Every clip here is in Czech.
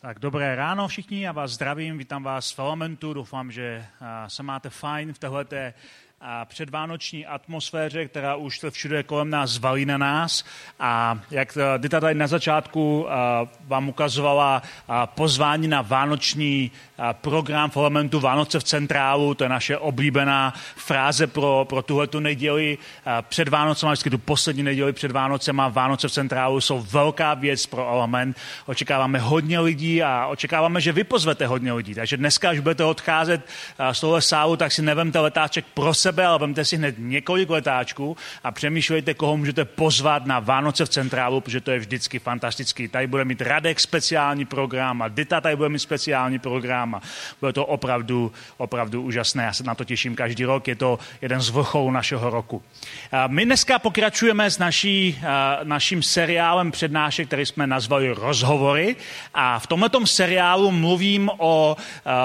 Tak dobré ráno všichni, já vás zdravím, vítám vás v Elementu, doufám, že se máte fajn v téhleté předvánoční atmosféře, která už to všude kolem nás valí na nás. A jak Dita tady na začátku vám ukazovala pozvání na vánoční program v Elementu Vánoce v centrálu, to je naše oblíbená fráze pro tuhletu neděli před Vánocem, vždycky tu poslední neděli před Vánocem a Vánoce v centrálu jsou velká věc pro Element. Očekáváme hodně lidí a očekáváme, že vy pozvete hodně lidí. Takže dneska, až budete odcházet z tohle sálu, tak si nevemte letáček pro sebe, ale vemte si hned několik letáčků a přemýšlejte, koho můžete pozvat na Vánoce v centrálu, protože to je vždycky fantastický. Tady bude mít Radek speciální program a Dita tady bude mít speciální program a bude to opravdu úžasné. Já se na to těším každý rok, je to jeden z vrcholů našeho roku. My dneska pokračujeme s naším seriálem přednášek, který jsme nazvali Rozhovory a v tomhletom seriálu mluvím o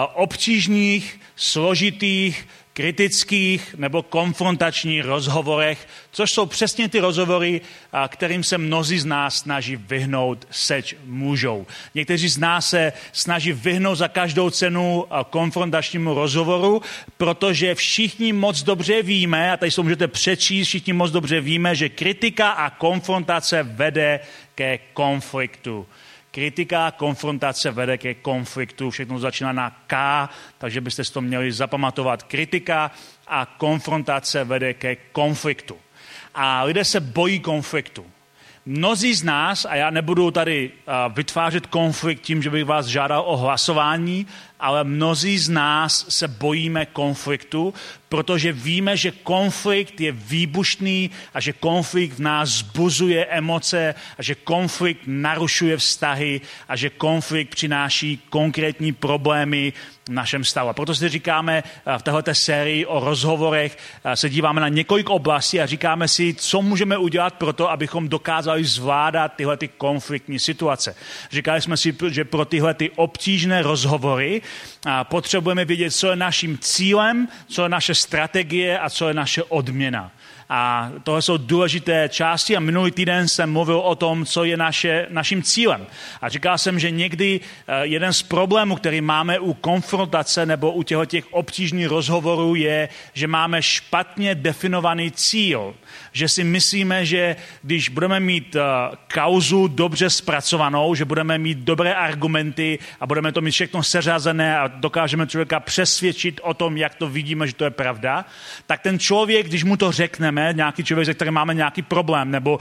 obtížných, složitých, kritických nebo konfrontačních rozhovorech, což jsou přesně ty rozhovory, kterým se mnozí z nás snaží vyhnout, seč můžou. Někteří z nás se snaží vyhnout za každou cenu konfrontačnímu rozhovoru, protože všichni moc dobře víme, a tady se můžete přečíst, všichni moc dobře víme, že kritika a konfrontace vede ke konfliktu. Kritika, konfrontace vede ke konfliktu, všechno začíná na K, takže byste si to měli zapamatovat. Kritika a konfrontace vede ke konfliktu. A lidé se bojí konfliktu. Mnozí z nás, a já nebudu tady vytvářet konflikt tím, že bych vás žádal o hlasování, ale mnozí z nás se bojíme konfliktu, protože víme, že konflikt je výbušný a že konflikt v nás vzbuzuje emoce a že konflikt narušuje vztahy a že konflikt přináší konkrétní problémy v našem stavu. A proto si říkáme v této sérii o rozhovorech, se díváme na několik oblastí a říkáme si, co můžeme udělat pro to, abychom dokázali zvládat tyhle konfliktní situace. Říkali jsme si, že pro tyhle obtížné rozhovory potřebujeme vědět, co je naším cílem, co je naše strategie a co je naše odměna. A tohle jsou důležité části a minulý týden jsem mluvil o tom, co je naším cílem. A říkal jsem, že někdy jeden z problémů, který máme u konfrontace nebo u těch obtížných rozhovorů je, že máme špatně definovaný cíl. Že si myslíme, že když budeme mít kauzu dobře zpracovanou, že budeme mít dobré argumenty a budeme to mít všechno seřazené a dokážeme člověka přesvědčit o tom, jak to vidíme, že to je pravda, tak ten člověk, když mu to řekneme, nějaký člověk, se kterým máme nějaký problém, nebo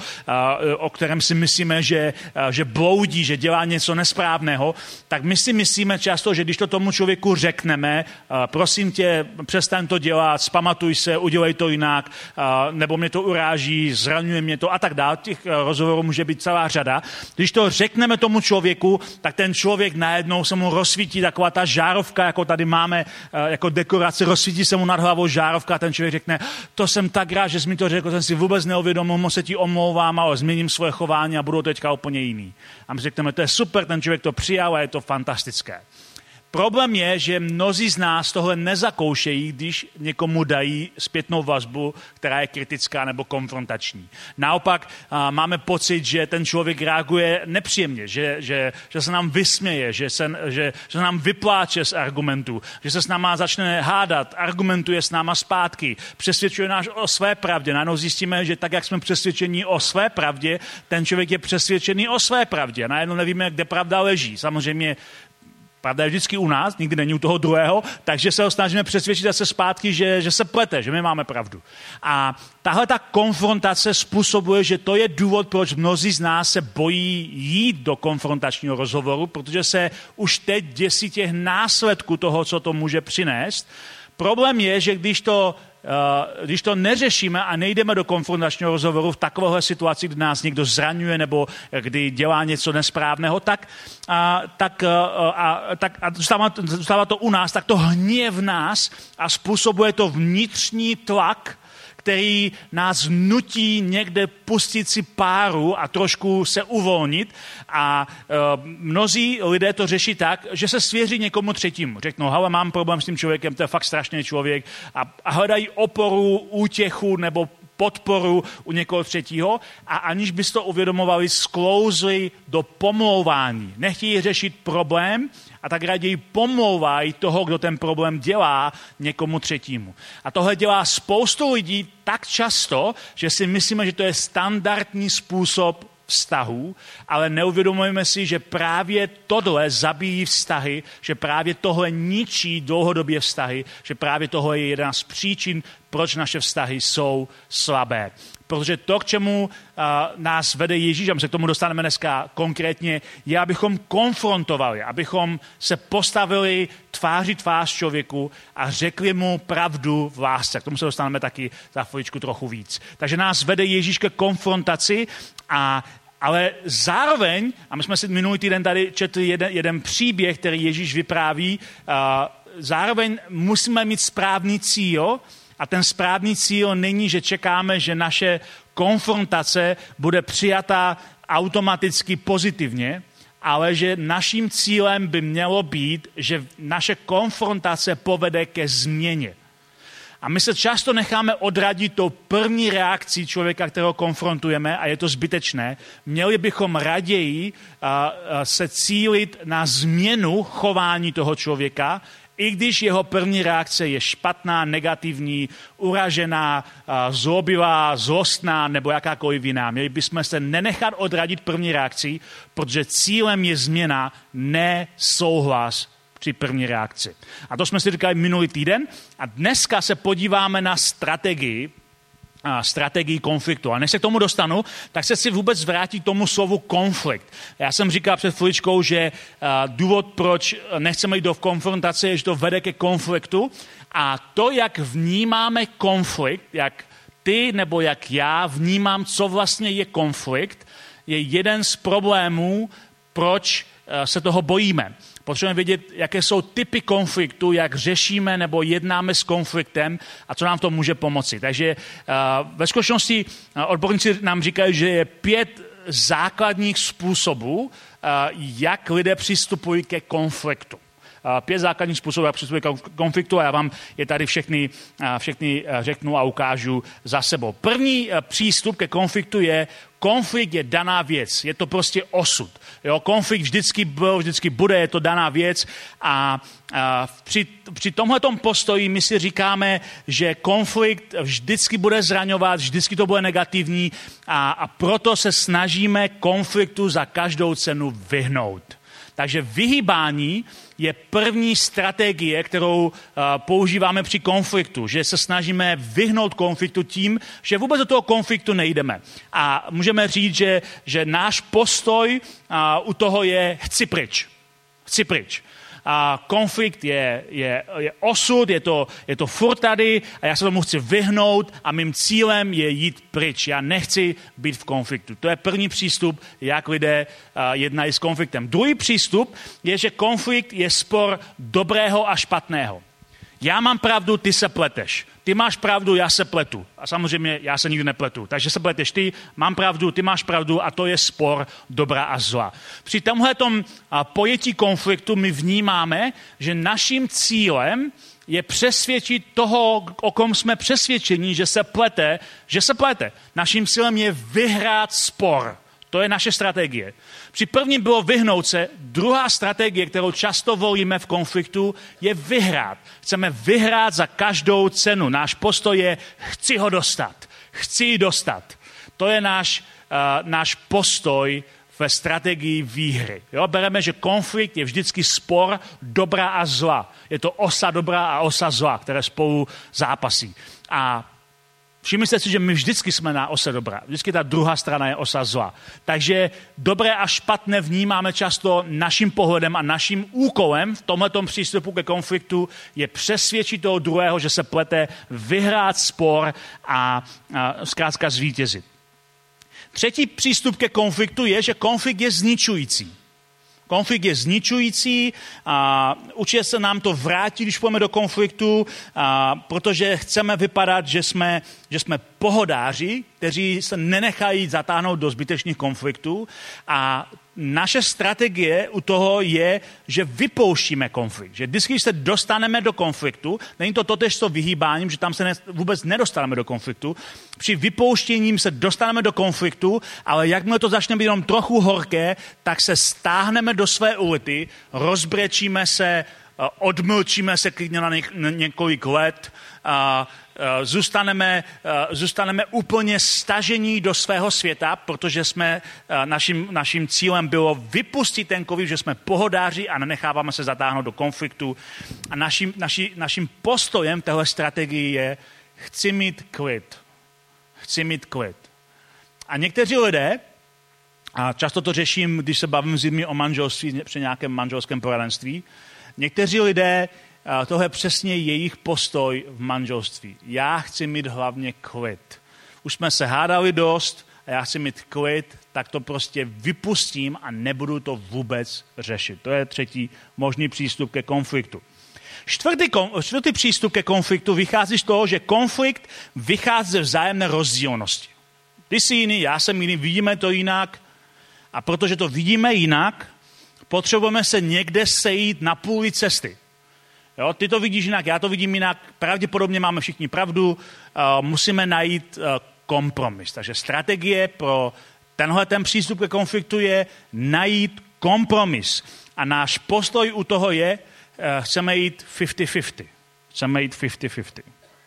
o kterém si myslíme, že bloudí, že dělá něco nesprávného, tak my si myslíme často, že když to tomu člověku řekneme, prosím tě, přestaň to dělat, zpamatuj se, udělej to jinak, nebo mě to uráží, zraňuje mě to a tak dále. Těch rozhovorů může být celá řada. Když to řekneme tomu člověku, tak ten člověk najednou se mu rozsvítí taková ta žárovka, jako tady máme jako dekorace, rozsvítí se mu nad hlavou žárovka a ten člověk řekne, to jsem tak rád, že jsi mi to řekl, jsem si vůbec neuvědomil, moc se ti omlouvám, ale změním svoje chování a budu teďka úplně jiný. A my řekneme, to je super, ten člověk to přijal a je to fantastické. Problém je, že mnozí z nás tohle nezakoušejí, když někomu dají zpětnou vazbu, která je kritická nebo konfrontační. Naopak máme pocit, že ten člověk reaguje nepříjemně, že se nám vysměje, že se nám vypláče z argumentů, že se s náma začne hádat, argumentuje s náma zpátky, přesvědčuje nás o své pravdě. Najednou zjistíme, že tak, jak jsme přesvědčeni o své pravdě, ten člověk je přesvědčený o své pravdě. Najednou nevíme, kde pravda leží. Samozřejmě pravda je vždycky u nás, nikdy není u toho druhého, takže se ho snažíme přesvědčit zase zpátky, že se plete, že my máme pravdu. A tahle ta konfrontace způsobuje, že to je důvod, proč mnozí z nás se bojí jít do konfrontačního rozhovoru, protože se už teď děsí těch následků toho, co to může přinést. Problém je, že když to neřešíme a nejdeme do konfrontačního rozhovoru v takovéhle situaci, kdy nás někdo zraňuje nebo kdy dělá něco nesprávného, tak zůstává to u nás, tak to hníje v nás a způsobuje to vnitřní tlak, který nás nutí někde pustit si páru a trošku se uvolnit. A mnozí lidé to řeší tak, že se svěří někomu třetímu. Řeknou, hele, mám problém s tím člověkem, to je fakt strašný člověk. A hledají oporu, útěchu nebo podporu u někoho třetího a aniž by to uvědomovali, sklouzli do pomlouvání. Nechtějí řešit problém a tak raději pomlouvají toho, kdo ten problém dělá někomu třetímu. A tohle dělá spoustu lidí tak často, že si myslíme, že to je standardní způsob vztahů, ale neuvědomujeme si, že právě tohle zabíjí vztahy, že právě tohle ničí dlouhodobě vztahy, že právě tohle je jedna z příčin, proč naše vztahy jsou slabé. Protože to, k čemu nás vede Ježíš, a my se k tomu dostaneme dneska konkrétně, je, abychom konfrontovali, abychom se postavili tváří tvář člověku a řekli mu pravdu v lásce. K tomu se dostaneme taky za chviličku trochu víc. Takže nás vede Ježíš ke konfrontaci, ale zároveň, a my jsme si minulý týden tady četli jeden příběh, který Ježíš vypráví, zároveň musíme mít správný cíl, a ten správný cíl není, že čekáme, že naše konfrontace bude přijata automaticky pozitivně, ale že naším cílem by mělo být, že naše konfrontace povede ke změně. A my se často necháme odradit tou první reakcí člověka, kterého konfrontujeme, a je to zbytečné. Měli bychom raději se cílit na změnu chování toho člověka, i když jeho první reakce je špatná, negativní, uražená, zlobivá, zlostná nebo jakákoliv jiná. Měli bychom se nenechat odradit první reakcí, protože cílem je změna, ne souhlas při první reakci. A to jsme si říkali minulý týden a dneska se podíváme na strategii konfliktu. A než se k tomu dostanu, tak se chci vůbec vrátit k tomu slovu konflikt. Já jsem říkal před chviličkou, že důvod, proč nechceme jít do konfrontace, je, že to vede ke konfliktu. A to, jak vnímáme konflikt, jak ty nebo jak já vnímám, co vlastně je konflikt, je jeden z problémů, proč se toho bojíme. Potřebujeme vědět, jaké jsou typy konfliktu, jak řešíme nebo jednáme s konfliktem a co nám to může pomoci. Takže ve skutečnosti odborníci nám říkají, že je 5 základních způsobů, jak lidé přistupují ke konfliktu. 5 základních způsobů, jak přistupují ke konfliktu a já vám je tady všechny řeknu a ukážu za sebou. První přístup ke konfliktu je, konflikt je daná věc, je to prostě osud. Jo, konflikt vždycky byl, vždycky bude, je to daná věc a při tomhletom postoji my si říkáme, že konflikt vždycky bude zraňovat, vždycky to bude negativní a proto se snažíme konfliktu za každou cenu vyhnout. Takže vyhýbání je první strategie, kterou používáme při konfliktu, že se snažíme vyhnout konfliktu tím, že vůbec do toho konfliktu nejdeme. A můžeme říct, že náš postoj u toho je chci pryč. A konflikt je osud, je to furt tady a já se tomu chci vyhnout a mým cílem je jít pryč. Já nechci být v konfliktu. To je první přístup, jak lidé jednají s konfliktem. Druhý přístup je, že konflikt je spor dobrého a špatného. Já mám pravdu, ty se pleteš. Ty máš pravdu, já se pletu. A samozřejmě já se nikdy nepletu. Takže se pleteš ty, mám pravdu, ty máš pravdu a to je spor dobra a zla. Při tomhletom pojetí konfliktu my vnímáme, že naším cílem je přesvědčit toho, o kom jsme přesvědčeni, že se plete. Naším cílem je vyhrát spor. To je naše strategie. Při prvním bylo vyhnout se, druhá strategie, kterou často volíme v konfliktu, je vyhrát. Chceme vyhrát za každou cenu. Náš postoj je, chci ho dostat. Chci ji dostat. To je náš postoj ve strategii výhry. Jo? Bereme, že konflikt je vždycky spor dobra a zla. Je to osa dobra a osa zla, které spolu zápasí. A všimněte si, že my vždycky jsme na ose dobra. Vždycky ta druhá strana je osa zla. Takže dobré a špatné vnímáme často naším pohledem a naším úkolem v tomhletom přístupu ke konfliktu je přesvědčit toho druhého, že se plete, vyhrát spor a zkrátka zvítězit. Třetí přístup ke konfliktu je, že konflikt je zničující. Konflikt je zničující a určitě se nám to vrátí, když půjdeme do konfliktu, protože chceme vypadat, že jsme pohodáři, kteří se nenechají zatáhnout do zbytečných konfliktů a naše strategie u toho je, že vypouštíme konflikt. Že vždycky se dostaneme do konfliktu, není to totéž co vyhýbáním, že tam se vůbec nedostaneme do konfliktu. Při vypouštěním se dostaneme do konfliktu, ale jakmile to začne být jenom trochu horké, tak se stáhneme do své ulity, rozbrečíme se, odmlčíme se klidně na několik let, zůstaneme úplně stažení do svého světa, protože naším cílem bylo vypustit ten konflikt, že jsme pohodáři a nenecháváme se zatáhnout do konfliktu. A naším postojem téhle strategii je chci mít klid. A někteří lidé, a často to řeším, když se bavím s lidmi o manželství při nějakém manželském poradenství, někteří lidé, tohle je přesně jejich postoj v manželství. Já chci mít hlavně klid. Už jsme se hádali dost a já chci mít klid, tak to prostě vypustím a nebudu to vůbec řešit. To je třetí možný přístup ke konfliktu. Čtvrtý přístup ke konfliktu vychází z toho, že konflikt vychází ze vzájemné rozdílnosti. Ty jsi jiný, já jsem jiný, vidíme to jinak a protože to vidíme jinak, potřebujeme se někde sejít na půli cesty. Jo, ty to vidíš jinak, já to vidím jinak, pravděpodobně máme všichni pravdu, musíme najít kompromis. Takže strategie pro ten přístup ke konfliktu je najít kompromis. A náš postoj u toho je, chceme jít 50-50.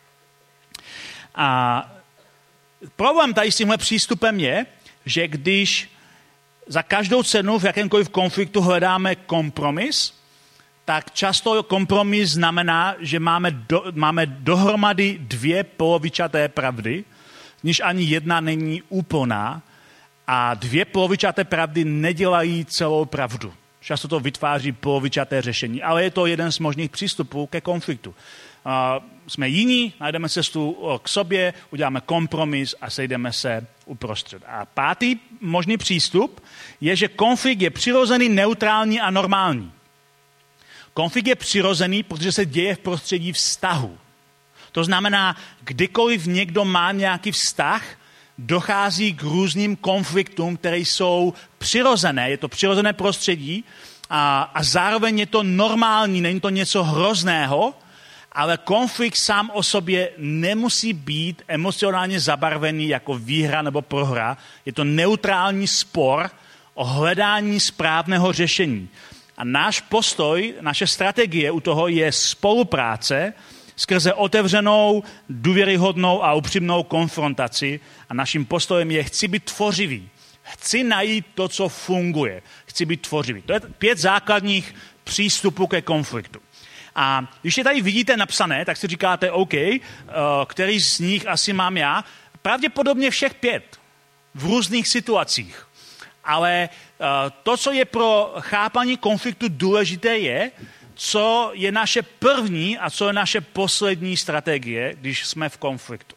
A problém tady s tímhle přístupem je, že když za každou cenu v jakémkoliv konfliktu hledáme kompromis, tak často kompromis znamená, že máme dohromady dvě polovičaté pravdy, níž ani jedna není úplná a dvě polovičaté pravdy nedělají celou pravdu. Často to vytváří polovičaté řešení, ale je to jeden z možných přístupů ke konfliktu. Jsme jiní, najdeme cestu k sobě, uděláme kompromis a sejdeme se uprostřed. A pátý možný přístup je, že konflikt je přirozený, neutrální a normální. Konflikt je přirozený, protože se děje v prostředí vztahu. To znamená, kdykoliv někdo má nějaký vztah, dochází k různým konfliktům, které jsou přirozené. Je to přirozené prostředí a zároveň je to normální, není to něco hrozného, ale konflikt sám o sobě nemusí být emocionálně zabarvený jako výhra nebo prohra. Je to neutrální spor o hledání správného řešení. A náš postoj, naše strategie u toho je spolupráce skrze otevřenou, důvěryhodnou a upřímnou konfrontaci. A naším postojem je, chci být tvořivý. Chci najít to, co funguje. Chci být tvořivý. To je 5 základních přístupů ke konfliktu. A když je tady vidíte napsané, tak si říkáte, OK, který z nich asi mám já? Pravděpodobně všech 5 v různých situacích. Ale to, co je pro chápání konfliktu důležité, je, co je naše první a co je naše poslední strategie, když jsme v konfliktu.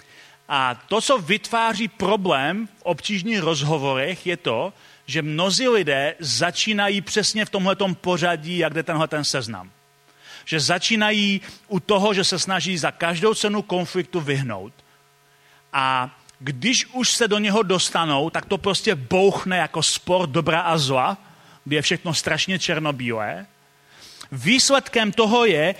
A to, co vytváří problém v obtížných rozhovorech, je to, že mnozí lidé začínají přesně v tomhletom pořadí, jak jde ten seznam. Že začínají u toho, že se snaží za každou cenu konfliktu vyhnout. A když už se do něho dostanou, tak to prostě bouchne jako spor dobra a zla, kde je všechno strašně černobílé. Výsledkem toho je,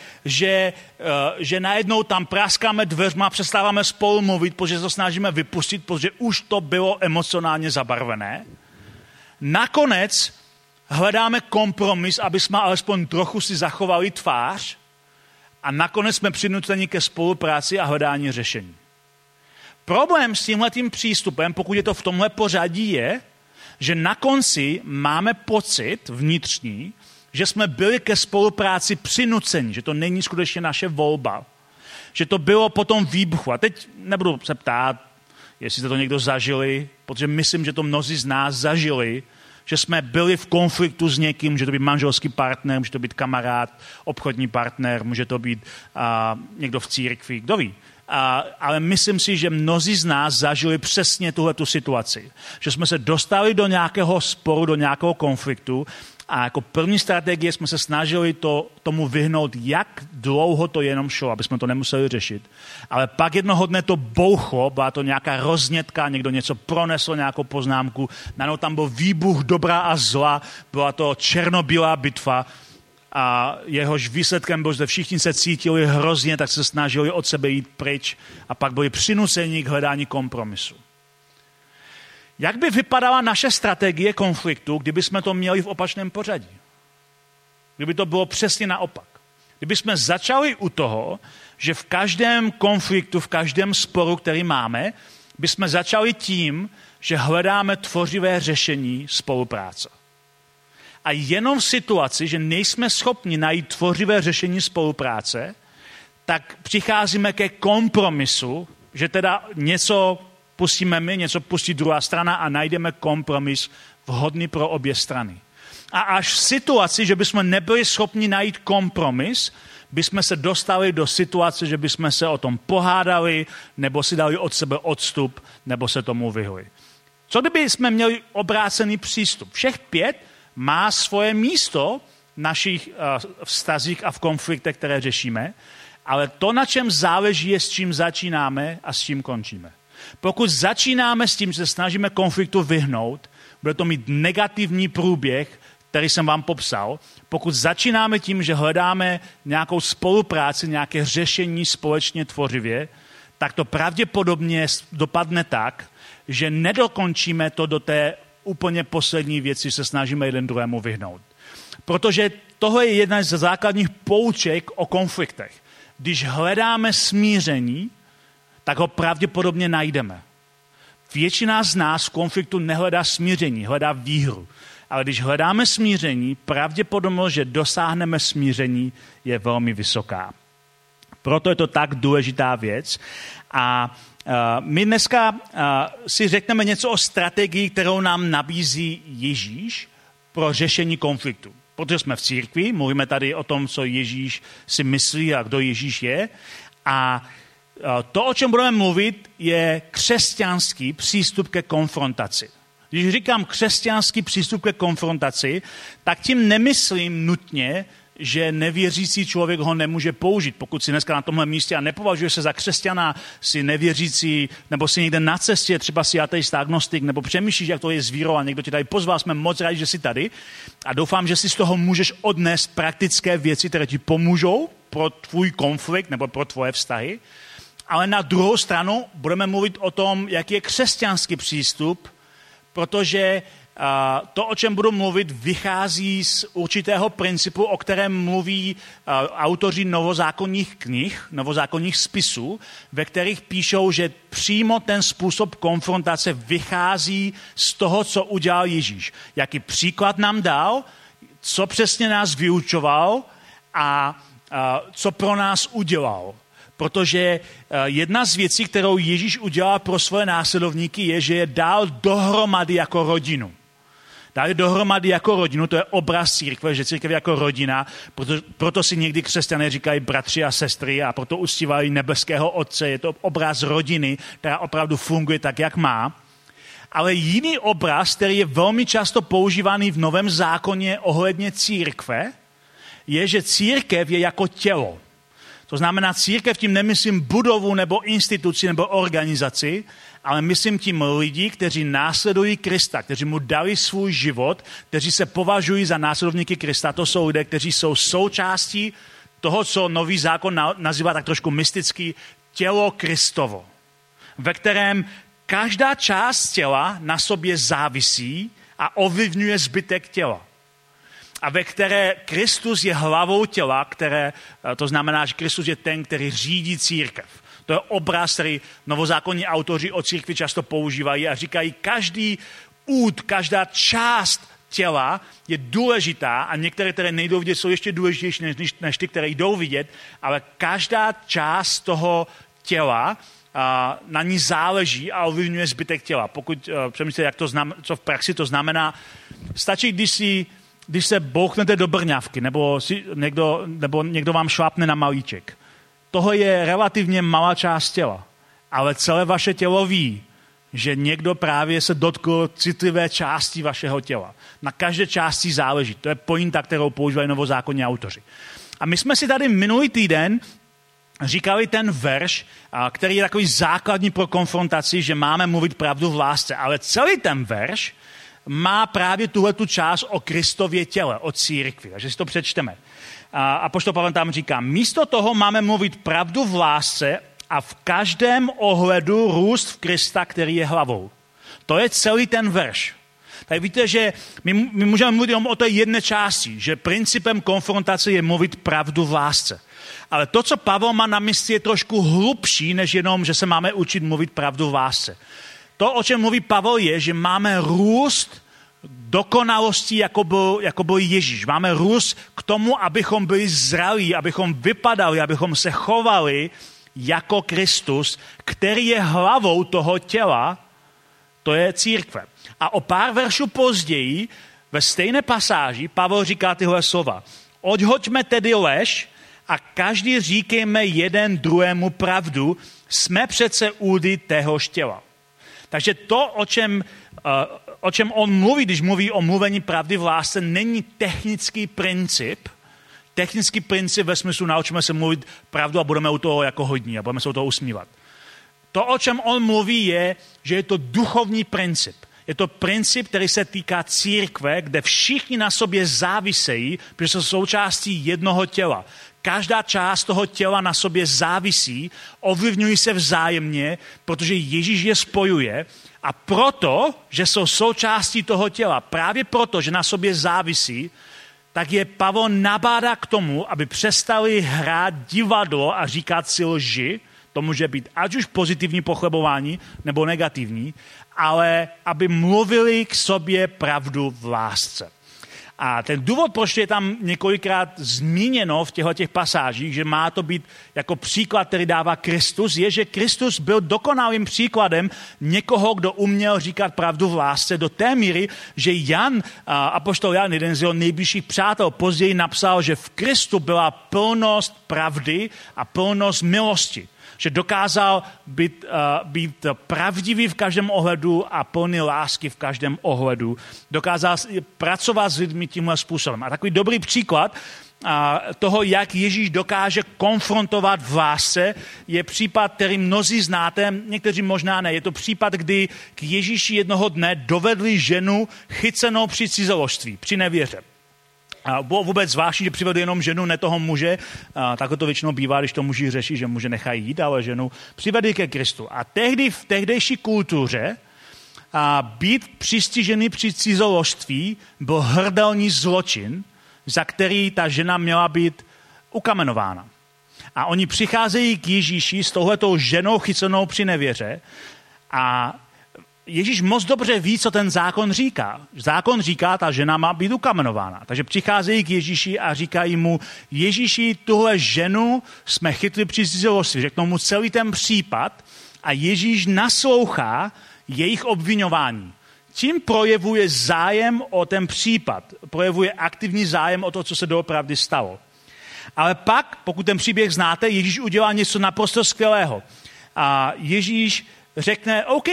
že najednou tam práskáme dveřma, přestáváme spolu mluvit, protože se to snažíme vypustit, protože už to bylo emocionálně zabarvené. Nakonec hledáme kompromis, aby jsme alespoň trochu si zachovali tvář a nakonec jsme přinuceni ke spolupráci a hledání řešení. Problém s tímhletím přístupem, pokud je to v tomhle pořadí, je, že na konci máme pocit vnitřní, že jsme byli ke spolupráci přinuceni, že to není skutečně naše volba, že to bylo potom výbuchu. A teď nebudu se ptát, jestli jste to někdo zažili, protože myslím, že to mnozí z nás zažili, že jsme byli v konfliktu s někým, může to být manželský partner, může to být kamarád, obchodní partner, může to být někdo v církvi, kdo ví. Ale myslím si, že mnozí z nás zažili přesně tuhletu situaci. Že jsme se dostali do nějakého sporu, do nějakého konfliktu A jako první strategie jsme se snažili tomu vyhnout, jak dlouho to jenom šlo, aby jsme to nemuseli řešit. Ale pak jednoho dne to bouchlo, byla to nějaká roznětka, někdo něco pronesl, nějakou poznámku, najednou tam byl výbuch dobra a zla, byla to černobílá bitva a jehož výsledkem bylo, že všichni se cítili hrozně, tak se snažili od sebe jít pryč a pak byli přinuceni k hledání kompromisu. Jak by vypadala naše strategie konfliktu, kdyby jsme to měli v opačném pořadí? Kdyby to bylo přesně naopak. Kdyby jsme začali u toho, že v každém konfliktu, v každém sporu, který máme, bychom začali tím, že hledáme tvořivé řešení spolupráce. A jenom v situaci, že nejsme schopni najít tvořivé řešení spolupráce, tak přicházíme ke kompromisu, že teda něco pustíme my, něco pustí druhá strana a najdeme kompromis vhodný pro obě strany. A až v situaci, že bychom nebyli schopni najít kompromis, bychom se dostali do situace, že bychom se o tom pohádali, nebo si dali od sebe odstup, nebo se tomu vyhli. Co kdyby jsme měli obrácený přístup? Všech 5 má svoje místo v našich vztazích a v konfliktech, které řešíme, ale to, na čem záleží, je, s čím začínáme a s čím končíme. Pokud začínáme s tím, že se snažíme konfliktu vyhnout, bude to mít negativní průběh, který jsem vám popsal. Pokud začínáme tím, že hledáme nějakou spolupráci, nějaké řešení společně tvořivě, tak to pravděpodobně dopadne tak, že nedokončíme to do té úplně poslední věci, se snažíme jeden druhému vyhnout. Protože tohle je jedna z základních pouček o konfliktech. Když hledáme smíření, tak ho pravděpodobně najdeme. Většina z nás v konfliktu nehledá smíření, hledá výhru. Ale když hledáme smíření, pravděpodobnost, že dosáhneme smíření, je velmi vysoká. Proto je to tak důležitá věc. A my dneska si řekneme něco o strategii, kterou nám nabízí Ježíš pro řešení konfliktu. Protože jsme v církvi, mluvíme tady o tom, co Ježíš si myslí a kdo Ježíš je. A to, o čem budeme mluvit, je křesťanský přístup ke konfrontaci. Když říkám křesťanský přístup ke konfrontaci, tak tím nemyslím nutně, že nevěřící člověk ho nemůže použít. Pokud si dneska na tomhle místě a nepovažuje se za křesťana, si nevěřící, nebo si někde na cestě, třeba si ateista, agnostik, nebo přemýšlíš, jak to je s vírou a někdo tě tady pozval, jsme moc rádi, že jsi tady a doufám, že si z toho můžeš odnést praktické věci, které ti pomůžou pro tvůj konflikt nebo pro tvoje vztahy. Ale na druhou stranu budeme mluvit o tom, jaký je křesťanský přístup, protože to, o čem budu mluvit, vychází z určitého principu, o kterém mluví autoři novozákonních knih, novozákonních spisů, ve kterých píšou, že přímo ten způsob konfrontace vychází z toho, co udělal Ježíš. Jaký příklad nám dal, co přesně nás vyučoval a co pro nás udělal. Protože jedna z věcí, kterou Ježíš udělal pro svoje následovníky, je, že je dal dohromady jako rodinu. Dal je dohromady jako rodinu, to je obraz církve, že církev je jako rodina, proto si někdy křesťané říkají bratři a sestry a proto uctívají nebeského Otce. Je to obraz rodiny, která opravdu funguje tak, jak má. Ale jiný obraz, který je velmi často používaný v Novém zákoně ohledně církve, je, že církev je jako tělo. To znamená, církev tím nemyslím budovu nebo instituci nebo organizaci, ale myslím tím lidi, kteří následují Krista, kteří mu dali svůj život, kteří se považují za následovníky Krista. To jsou lidé, kteří jsou součástí toho, co Nový zákon nazývá tak trošku mysticky tělo Kristovo, ve kterém každá část těla na sobě závisí a ovlivňuje zbytek těla. A ve které Kristus je hlavou těla, to znamená, že Kristus je ten, který řídí církev. To je obraz, který novozákonní autoři o církvi často používají a říkají, každý každá část těla je důležitá a některé, které nejdou vidět, jsou ještě důležitější než ty, které jdou vidět, ale každá část toho těla na ní záleží a ovlivňuje zbytek těla. Pokud přemýšlíte, co v praxi to znamená, stačí, když se bouchnete do brňavky, nebo někdo vám šlápne na malíček. Tohle je relativně malá část těla, ale celé vaše tělo ví, že někdo právě se dotkl citlivé části vašeho těla. Na každé části záleží. To je pointa, kterou používají novozákonní autoři. A my jsme si tady minulý týden říkali ten verš, který je takový základní pro konfrontaci, že máme mluvit pravdu v lásce. Ale celý ten verš má právě tuhletu část o Kristově těle, o církvi. Takže si to přečteme. A apoštol Pavel tam říká, místo toho máme mluvit pravdu v lásce a v každém ohledu růst v Krista, který je hlavou. To je celý ten verš. Tak víte, že my můžeme mluvit jenom o té jedné části, že principem konfrontace je mluvit pravdu v lásce. Ale to, co Pavel má na mysli, je trošku hlubší, než jenom, že se máme učit mluvit pravdu v lásce. To, o čem mluví Pavel, je, že máme růst dokonalosti, jako byl Ježíš. Máme růst k tomu, abychom byli zralí, abychom vypadali, abychom se chovali jako Kristus, který je hlavou toho těla, to je církve. A o pár veršů později, ve stejné pasáži, Pavel říká tyhle slova. Odhoďme tedy lež a každý říkejme jeden druhému pravdu, jsme přece údy téhož těla. Takže to, o čem on mluví, když mluví o mluvení pravdy v lásce, není technický princip. Technický princip ve smyslu naučíme se mluvit pravdu a budeme u toho jako hodní a budeme se u toho usmívat. To, o čem on mluví, je, že je to duchovní princip. Je to princip, který se týká církve, kde všichni na sobě závisejí, protože jsou součástí jednoho těla. Každá část toho těla na sobě závisí, ovlivňují se vzájemně, protože Ježíš je spojuje a proto, že jsou součástí toho těla, právě proto, že na sobě závisí, tak je Pavel nabádá k tomu, aby přestali hrát divadlo a říkat si lži. To může být ať už pozitivní pochlebování nebo negativní, ale aby mluvili k sobě pravdu v lásce. A ten důvod, proč je tam několikrát zmíněno v těchto pasážích, že má to být jako příklad, který dává Kristus, je, že Kristus byl dokonalým příkladem někoho, kdo uměl říkat pravdu v lásce do té míry, že apoštol Jan, jeden z jeho nejbližších přátel, později napsal, že v Kristu byla plnost pravdy a plnost milosti. Že dokázal být pravdivý v každém ohledu a plný lásky v každém ohledu. Dokázal pracovat s lidmi tímhle způsobem. A takový dobrý příklad toho, jak Ježíš dokáže konfrontovat v lásce, je případ, který mnozí znáte, někteří možná ne. Je to případ, kdy k Ježíši jednoho dne dovedli ženu chycenou při cizoložství, při nevěře. A bylo vůbec zvláštní, že přivedli jenom ženu, ne toho muže. Takhle to většinou bývá, když to muži řeší, že muže nechají jít, ale ženu přivedli ke Kristu. A tehdy v tehdejší kultuře být přistižený při cizoložství byl hrdelní zločin, za který ta žena měla být ukamenována. A oni přicházejí k Ježíši s touhletou ženou chycenou při nevěře a Ježíš moc dobře ví, co ten zákon říká. Zákon říká, ta žena má být ukamenována. Takže přicházejí k Ježíši a říkají mu, Ježíši, tuhle ženu jsme chytli při cizoložství. Řeknou mu celý ten případ a Ježíš naslouchá jejich obviňování. Tím projevuje zájem o ten případ. Projevuje aktivní zájem o to, co se doopravdy stalo. Ale pak, pokud ten příběh znáte, Ježíš udělá něco naprosto skvělého. A Ježíš řekne, OK,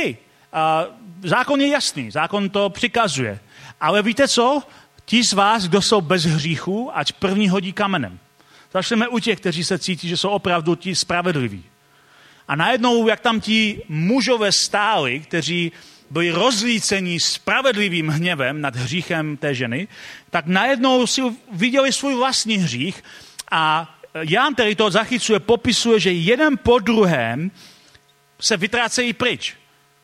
zákon je jasný, zákon to přikazuje. Ale víte co? Ti z vás, kdo jsou bez hříchu, ať první hodí kamenem. Začneme u těch, kteří se cítí, že jsou opravdu ti spravedliví. A najednou, jak tam ti mužové stáli, kteří byli rozlíceni spravedlivým hněvem nad hříchem té ženy, tak najednou si viděli svůj vlastní hřích a Jan, který to zachycuje, popisuje, že jeden po druhém se vytrácejí pryč.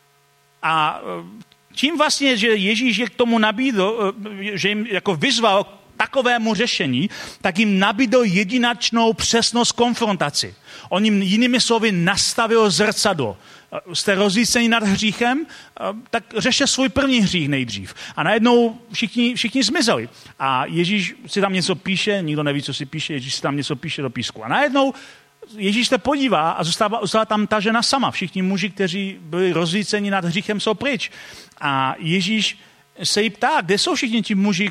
A tím vlastně, že Ježíš je k tomu nabídl, že jim jako vyzval k takovému řešení, tak jim nabídl jedinečnou přesnost konfrontaci. On jim jinými slovy nastavil zrcadlo. Jste rozlíceni nad hříchem, tak řešte svůj první hřích nejdřív. A najednou všichni zmizeli. A Ježíš si tam něco píše, nikdo neví, co si píše, Ježíš si tam něco píše do písku. A najednou Ježíš se podívá a zůstala tam ta žena sama. Všichni muži, kteří byli rozlíceni nad hříchem, jsou pryč. A Ježíš se jí ptá, kde jsou všichni ti muži,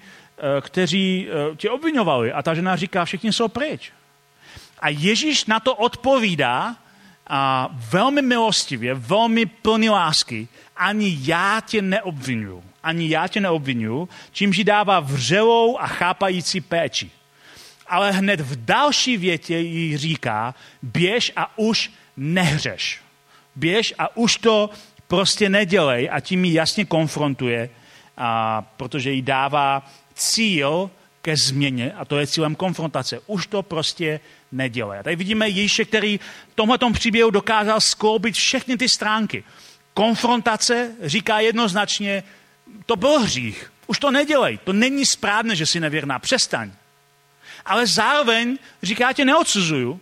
kteří tě obviňovali. A ta žena říká, všichni jsou pryč. A Ježíš na to odpovídá velmi milostivě, velmi plný lásky, ani já tě neobvinuju, čímž jí dává vřelou a chápající péči. Ale hned v další větě jí říká, běž a už nehřeš. Běž a už to prostě nedělej, a tím ji jasně konfrontuje, protože jí dává cíl ke změně, a to je cílem konfrontace. Už to prostě nedělej. A tady vidíme Ježíše, který v tomhletom příběhu dokázal skloubit všechny ty stránky. Konfrontace říká jednoznačně, to byl hřích, už to nedělej, to není správné, že jsi nevěrná, přestaň. Ale zároveň říká, já tě neodsuzuju,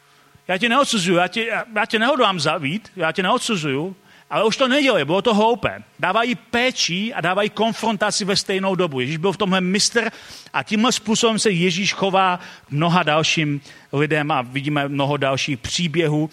já tě nehodlám zabít, já tě neodsuzuju, ale už to nedělej, bylo to hloupé. Dávají péči a dávají konfrontaci ve stejnou dobu. Ježíš byl v tomhle mistr a tímhle způsobem se Ježíš chová k mnoha dalším lidem a vidíme mnoho dalších příběhů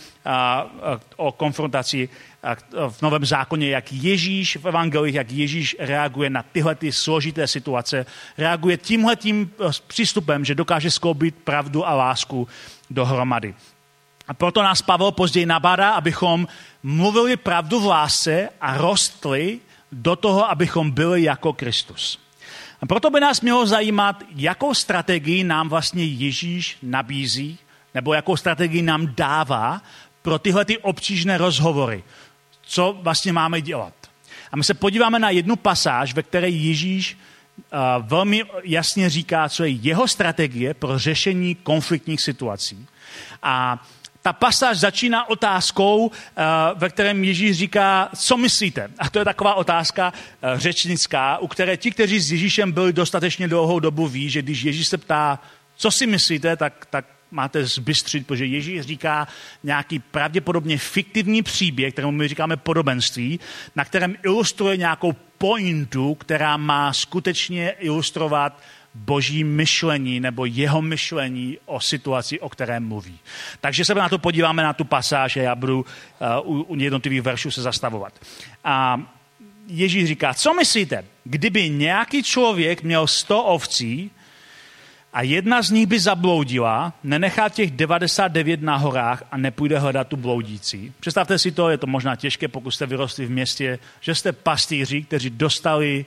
o konfrontaci v Novém zákoně, jak Ježíš v evangelích, jak Ježíš reaguje na tyhle ty složité situace. Reaguje tímhletím přístupem, že dokáže skloubit pravdu a lásku dohromady. A proto nás Pavel později nabádá, abychom mluvili pravdu v lásce a rostli do toho, abychom byli jako Kristus. A proto by nás mělo zajímat, jakou strategii nám vlastně Ježíš nabízí, nebo jakou strategii nám dává pro tyhle ty obtížné rozhovory. Co vlastně máme dělat. A my se podíváme na jednu pasáž, ve které Ježíš velmi jasně říká, co je jeho strategie pro řešení konfliktních situací. A ta pasáž začíná otázkou, ve kterém Ježíš říká, co myslíte? A to je taková otázka řečnická, u které ti, kteří s Ježíšem byli dostatečně dlouhou dobu, ví, že když Ježíš se ptá, co si myslíte, tak máte zbystřit, protože Ježíš říká nějaký pravděpodobně fiktivní příběh, kterému my říkáme podobenství, na kterém ilustruje nějakou pointu, která má skutečně ilustrovat Boží myšlení nebo jeho myšlení o situaci, o které mluví. Takže se na to podíváme, na tu pasáž, a já budu u jednotlivých veršů se zastavovat. A Ježíš říká, co myslíte, kdyby nějaký člověk měl 100 ovcí a jedna z nich by zabloudila, nenechá těch 99 na horách a nepůjde hledat tu bloudící. Představte si to, je to možná těžké, pokud jste vyrostli v městě, že jste pastýři, kteří dostali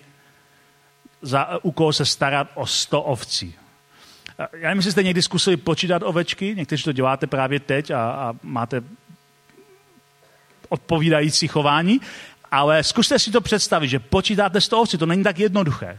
za úkol se starat o 100 ovcí. Já nevím, jestli jste někdy zkusili počítat ovečky, někteří to děláte právě teď a máte odpovídající chování, ale zkuste si to představit, že počítáte 100 ovcí, to není tak jednoduché.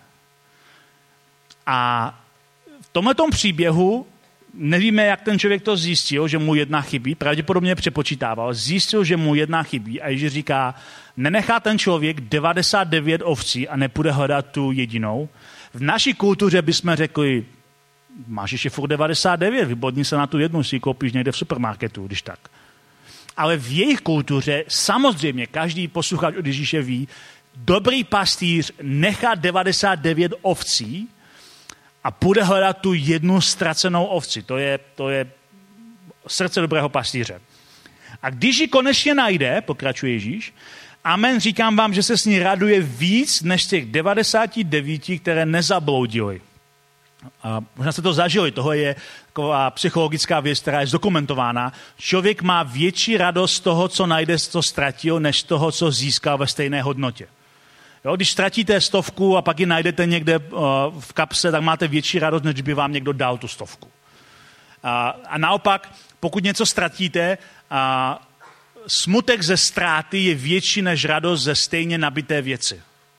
A v tomhletom příběhu nevíme, jak ten člověk to zjistil, že mu jedna chybí, pravděpodobně přepočítával, zjistil, že mu jedna chybí a Ježíš říká, nenechá ten člověk 99 ovcí a nepůjde hledat tu jedinou. V naší kultuře bychom řekli, máš ještě furt 99, vybodni se na tu jednu, si ji koupíš někde v supermarketu, když tak. Ale v jejich kultuře samozřejmě každý posluchač od Ježíše ví, dobrý pastýř nechá 99 ovcí a půjde hledat tu jednu ztracenou ovci. To je srdce dobrého pastýře. A když ji konečně najde, pokračuje Ježíš, amen, říkám vám, že se s ní raduje víc než těch 99, které nezabloudily. A možná jste to zažili, toho je taková psychologická věc, která je zdokumentována. Člověk má větší radost z toho, co najde, co ztratil, než z toho, co získal ve stejné hodnotě. Jo, když ztratíte 100 a pak ji najdete někde v kapse, tak máte větší radost, než by vám někdo dal tu 100. A naopak, pokud něco ztratíte, smutek ze ztráty je větší než radost ze stejně nabité věci.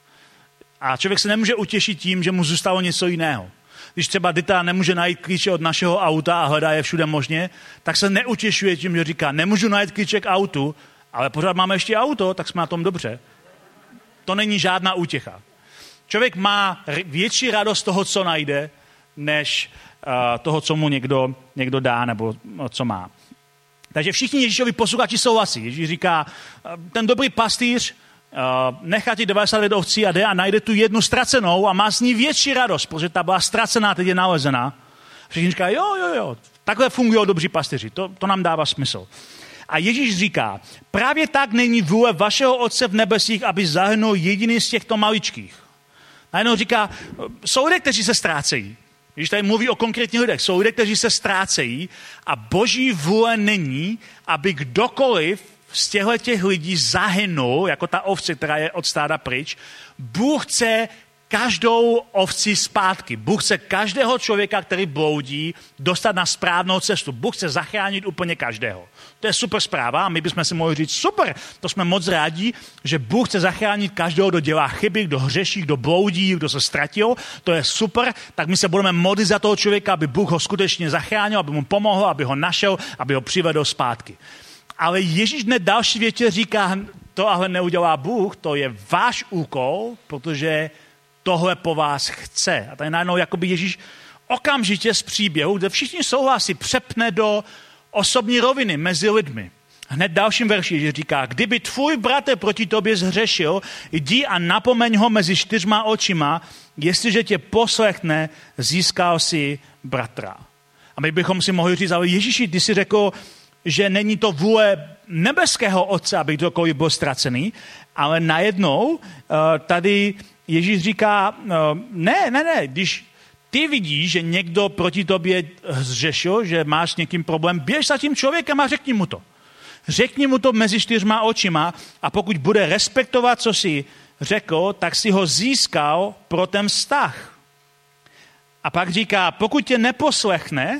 A člověk se nemůže utěšit tím, že mu zůstalo něco jiného. Když třeba Dita nemůže najít klíče od našeho auta a hledá je všude možně, tak se neutěšuje tím, že říká, nemůžu najít klíče k autu, ale pořád máme ještě auto, tak jsme na tom dobře. To není žádná útěcha. Člověk má větší radost toho, co najde, než toho, co mu někdo dá nebo co má. Takže všichni Ježíšovi posluchači souhlasí. Ježíš říká, ten dobrý pastýř nechá ti 99 ovcí a jde a najde tu jednu ztracenou a má s ní větší radost, protože ta byla ztracená, teď je nalezená. Všichni říkají, jo, takhle fungují dobří pastýři, to nám dává smysl. A Ježíš říká, právě tak není vůle vašeho Otce v nebesích, aby zahynul jediný z těchto maličkých. Najednou říká, jsou lidé, kteří se ztrácejí. Když tady mluví o konkrétních lidech, jsou lidé, kteří se ztrácejí a boží vůle není, aby kdokoliv z těchto lidí zahynul, jako ta ovce, která je od stáda pryč. Bůh chce každou ovci zpátky. Bůh chce každého člověka, který bloudí, dostat na správnou cestu. Bůh chce zachránit úplně každého. To je super zpráva a my bychom si mohli říct, super, to jsme moc rádi, že Bůh chce zachránit každého, kdo dělá chyby, kdo hřeší, kdo bloudí, kdo se ztratil. To je super, tak my se budeme modlit za toho člověka, aby Bůh ho skutečně zachránil, aby mu pomohl, aby ho našel, aby ho přivedl zpátky. Ale Ježíš hned další větě říká, to ale neudělá Bůh, to je váš úkol, protože tohle po vás chce. A tady najednou jakoby Ježíš okamžitě z příběhu, kde všichni souhlasí, přepne do osobní roviny mezi lidmi. Hned dalším verši Ježíš říká, kdyby tvůj bratr proti tobě zhřešil, jdi a napomeň ho mezi 4 očima, jestliže tě poslechne, získal si bratra. A my bychom si mohli říct, ale Ježíši, ty jsi řekl, že není to vůle nebeského Otce, aby kdokoliv byl ztracený, ale najednou tady Ježíš říká, ne, když ty vidíš, že někdo proti tobě zřešil, že máš s někým problém, běž za tím člověkem a řekni mu to. Řekni mu to mezi 4 očima a pokud bude respektovat, co jsi řekl, tak si ho získal pro ten vztah. A pak říká, pokud tě neposlechne,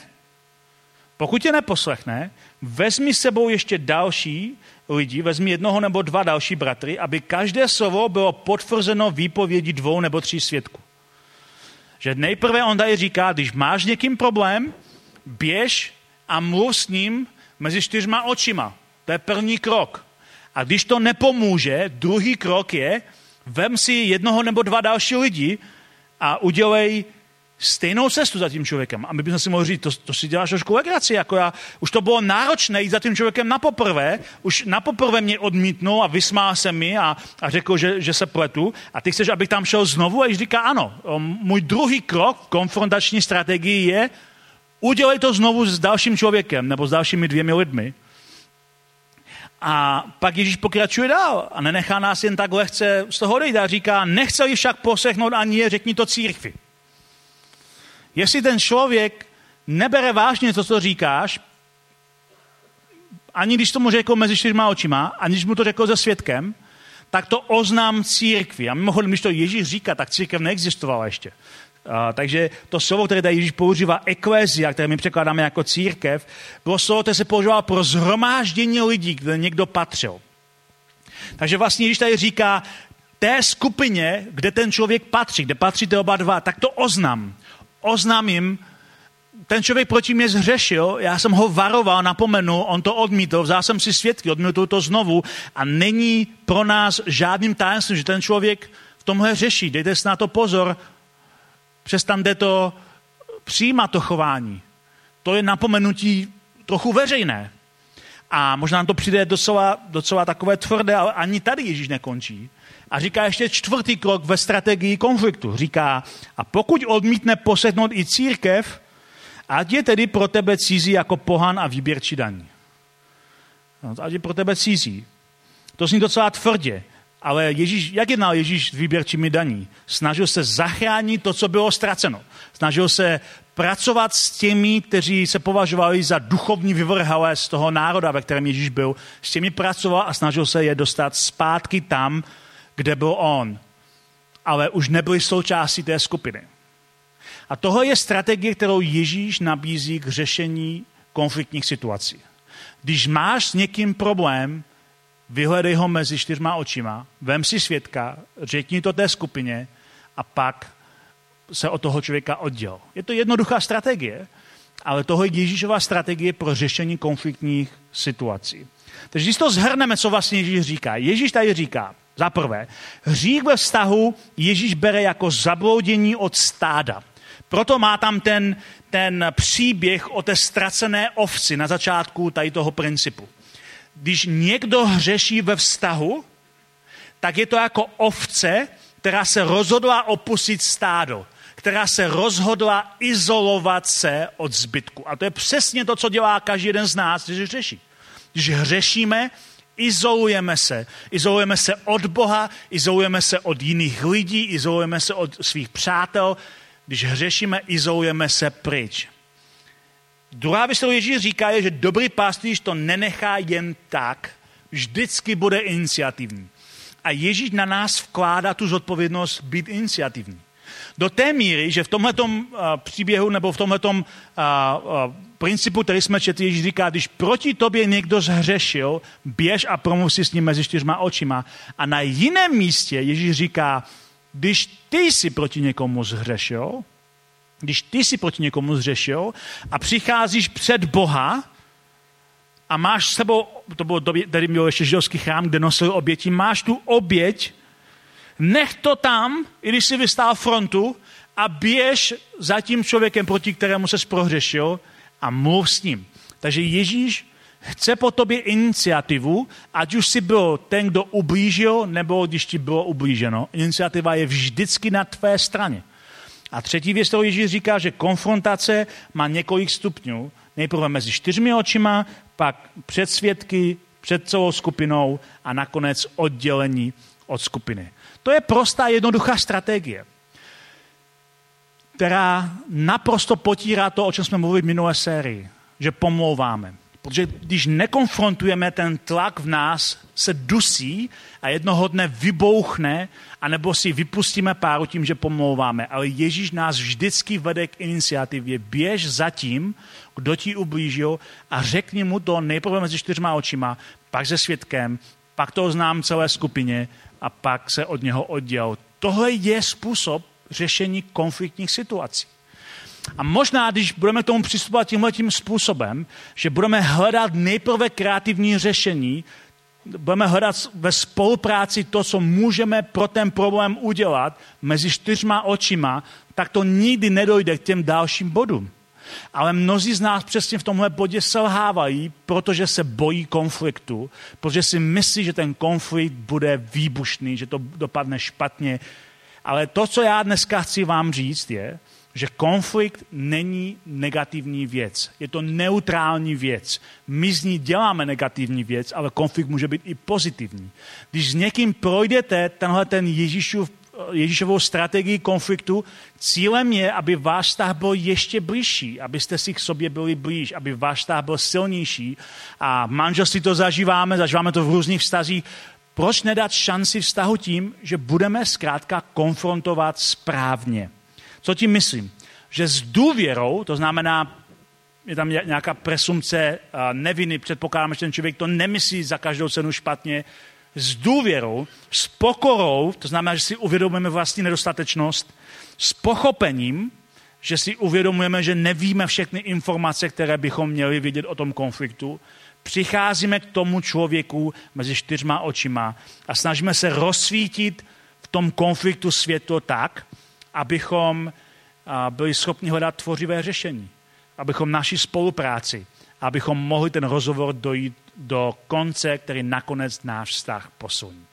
vezmi s sebou ještě další lidi, vezmi 1 nebo 2 další bratry, aby každé slovo bylo potvrzeno výpovědí 2 nebo 3 svědků. Že nejprve on tady říká, když máš někým problém, běž a mluv s ním mezi 4 očima. To je první krok. A když to nepomůže, druhý krok je, vem si 1 nebo 2 další lidi a udělej stejnou cestu za tím člověkem. A my bychom si mohli říct, to si děláš trošku legraci, jako já. Už to bylo náročné jít za tím člověkem už napoprvé mě odmítnul a vysmál se mi a řekl, že se pletu. A ty chceš, abych tam šel znovu? A Ježíš říká, ano. Můj druhý krok v konfrontační strategii je, udělej to znovu s dalším člověkem nebo s dalšími 2 lidmi. A pak Ježíš pokračuje dál a nenechá nás jen tak lehce z toho odejít a říká, nechce-li však poslechnout ani je, řekni to církvi. Jestli ten člověk nebere vážně to, co říkáš, ani když tomu řekl mezi 4 očima, ani když mu to řekl se svědkem, tak to oznám církvi. A mimochodem, když to Ježíš říká, tak církev neexistovala ještě. Takže to slovo, které tady Ježíš používá, eklézia, které my překládáme jako církev, bylo slovo, které se používalo pro shromáždění lidí, kde někdo patřil. Takže vlastně Ježíš tady říká, té skupině, kde ten člověk patří, kde patříte oba 2, tak to oznám jim, ten člověk proti mě zhřešil, já jsem ho varoval, napomenul, on to odmítl, vzal jsem si svědky, odmítl to znovu a není pro nás žádným tajemstvím, že ten člověk v tomhle řeší. Dejte si na to pozor, přestaňte to přijímat to chování. To je napomenutí trochu veřejné. A možná nám to přijde docela takové tvrdé, ale ani tady Ježíš nekončí. A říká ještě 4. krok ve strategii konfliktu. Říká, a pokud odmítne poslechnout i církev, ať je tedy pro tebe cizí jako pohan a výběrčí daní. Ať je pro tebe cizí. To zní docela tvrdě, ale Ježíš, jak jednal Ježíš s výběrčími daní? Snažil se zachránit to, co bylo ztraceno. Snažil se pracovat s těmi, kteří se považovali za duchovní vyvrhalé z toho národa, ve kterém Ježíš byl. S těmi pracoval a snažil se je dostat zpátky tam, kde byl on. Ale už nebyli součástí té skupiny. A tohle je strategie, kterou Ježíš nabízí k řešení konfliktních situací. Když máš s někým problém, vyhledej ho mezi 4 očima, vem si svědka, řekni to té skupině a pak se od toho člověka odděl. Je to jednoduchá strategie, ale tohle je Ježíšova strategie pro řešení konfliktních situací. Takže když to shrneme, co vlastně Ježíš říká. Ježíš tady říká, za prvé, hřích ve vztahu Ježíš bere jako zabloudění od stáda. Proto má tam ten příběh o té ztracené ovci na začátku tady toho principu. Když někdo hřeší ve vztahu, tak je to jako ovce, která se rozhodla opustit stádo, která se rozhodla izolovat se od zbytku. A to je přesně to, co dělá každý jeden z nás, když hřeší. Když hřešíme, izolujeme se. Izolujeme se od Boha, izolujeme se od jiných lidí, izolujeme se od svých přátel. když hřešíme, izolujeme se pryč. Druhá věc, kterou Ježíš říká, je, že dobrý pastýř to nenechá jen tak, vždycky bude iniciativní. A Ježíš na nás vkládá tu zodpovědnost být iniciativní. Do té míry, že v tomhletom příběhu nebo v tomhletom principu, který jsme četli, Ježíš říká, když proti tobě někdo zhřešil, běž a promluv si s ním mezi 4 očima. A na jiném místě Ježíš říká, když ty jsi proti někomu zhřešil a přicházíš před Boha a máš s sebou, to bylo době, tady byl ještě židovský chrám, kde nosil oběti, máš tu oběť, nech to tam, i když jsi vystál frontu a běž za tím člověkem, proti kterému ses prohřešil a mluv s ním. Takže Ježíš chce po tobě iniciativu, ať už jsi byl ten, kdo ublížil, nebo když ti bylo ublíženo. Iniciativa je vždycky na tvé straně. A třetí věc, kterou Ježíš říká, že konfrontace má několik stupňů. Nejprve mezi 4 očima, pak před svědky, před celou skupinou a nakonec oddělení od skupiny. To je prostá, jednoduchá strategie, která naprosto potírá to, o čem jsme mluvili v minulé sérii, že pomlouváme. Protože když nekonfrontujeme, ten tlak v nás se dusí a jednoho dne vybouchne, anebo si vypustíme páru tím, že pomlouváme. Ale Ježíš nás vždycky vede k iniciativě. Běž za tím, kdo ti ublížil a řekni mu to nejprve mezi 4 očima, pak se svědkem, pak to oznám celé skupině a pak se od něho odděl. Tohle je způsob řešení konfliktních situací. A možná, když budeme k tomu přistupovat tímhletím způsobem, že budeme hledat nejprve kreativní řešení, budeme hledat ve spolupráci to, co můžeme pro ten problém udělat mezi 4 očima, tak to nikdy nedojde k těm dalším bodům. Ale mnozí z nás přesně v tomhle bodě selhávají, protože se bojí konfliktu, protože si myslí, že ten konflikt bude výbušný, že to dopadne špatně. Ale to, co já dneska chci vám říct, je, že konflikt není negativní věc. Je to neutrální věc. My z ní děláme negativní věc, ale konflikt může být i pozitivní. Když s někým projdete ten Ježíšovou strategii konfliktu, cílem je, aby váš vztah byl ještě blížší, abyste si k sobě byli blíž, aby váš vztah byl silnější. A v manželství to zažíváme to v různých vztazích. Proč nedat šanci vztahu tím, že budeme zkrátka konfrontovat správně? Co tím myslím? Že s důvěrou, to znamená, je tam nějaká presumpce neviny, předpokládáme, že ten člověk to nemyslí za každou cenu špatně, s důvěrou, s pokorou, to znamená, že si uvědomujeme vlastní nedostatečnost, s pochopením, že si uvědomujeme, že nevíme všechny informace, které bychom měli vědět o tom konfliktu, přicházíme k tomu člověku mezi 4 očima a snažíme se rozsvítit v tom konfliktu světlo tak, abychom byli schopni hledat tvořivé řešení, abychom naši spolupráci, abychom mohli ten rozhovor dojít do konce, který nakonec náš vztah posuní.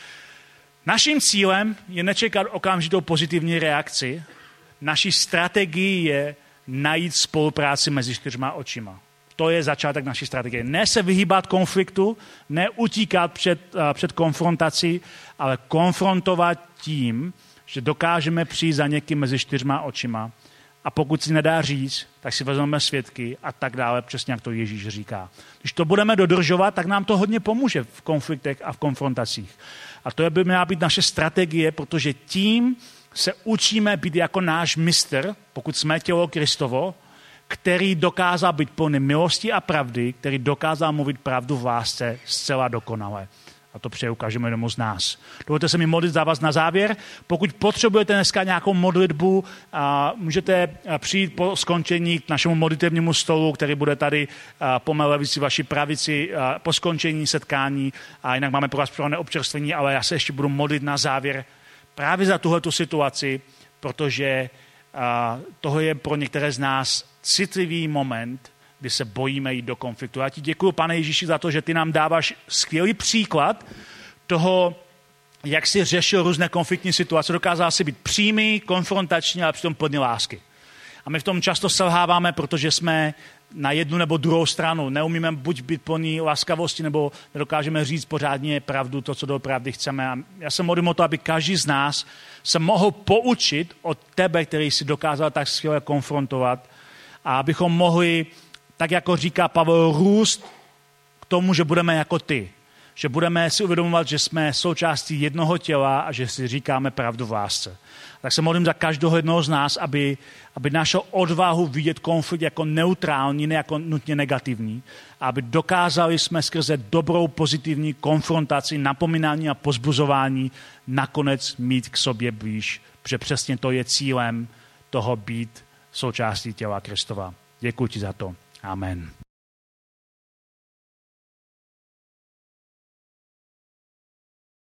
Naším cílem je nečekat okamžitou pozitivní reakci. Naší strategií je najít spolupráci mezi 4 očima. To je začátek naší strategie. Ne se vyhýbat konfliktu, ne utíkat před konfrontací, ale konfrontovat tím, že dokážeme přijít za někým mezi 4 očima a pokud si nedá říct, tak si vezmeme svědky a tak dále, přesně jak to Ježíš říká. Když to budeme dodržovat, tak nám to hodně pomůže v konfliktech a v konfrontacích. A to by měla být naše strategie, protože tím se učíme být jako náš mistr, pokud jsme tělo Kristovo, který dokázal být plný milosti a pravdy, který dokázal mluvit pravdu v lásce zcela dokonale. A to přeju každému jednomu z nás. Dovolte se mi modlit za vás na závěr. Pokud potřebujete dneska nějakou modlitbu, můžete přijít po skončení k našemu modlitevnímu stolu, který bude tady po mé levici, vaší pravici, po skončení setkání. A jinak máme pro vás připravené občerstvení, ale já se ještě budu modlit na závěr právě za tuhletu situaci, protože toho je pro některé z nás citlivý moment, kdy se bojíme jít do konfliktu. Já ti děkuju, Pane Ježíši, za to, že ty nám dáváš skvělý příklad toho, jak jsi řešil různé konfliktní situace. Dokázal jsi být přímý, konfrontační, ale přitom plný lásky. A my v tom často selháváme, protože jsme na jednu nebo druhou stranu. Neumíme buď být plní laskavosti, nebo nedokážeme říct pořádně pravdu, to, co doopravdy chceme. A já se modlím o to, aby každý z nás se mohl poučit od tebe, který si dokázal tak skvěle konfrontovat, a abychom mohli, tak jako říká Pavel, růst k tomu, že budeme jako ty. Že budeme si uvědomovat, že jsme součástí jednoho těla a že si říkáme pravdu v lásce. Tak se modlím za každého jednoho z nás, aby našel odvahu vidět konflikt jako neutrální, ne jako nutně negativní, a aby dokázali jsme skrze dobrou pozitivní konfrontaci, napomínání a pozbuzování nakonec mít k sobě blíž, protože přesně to je cílem toho být součástí těla Kristova. Děkuji ti za to. Amen.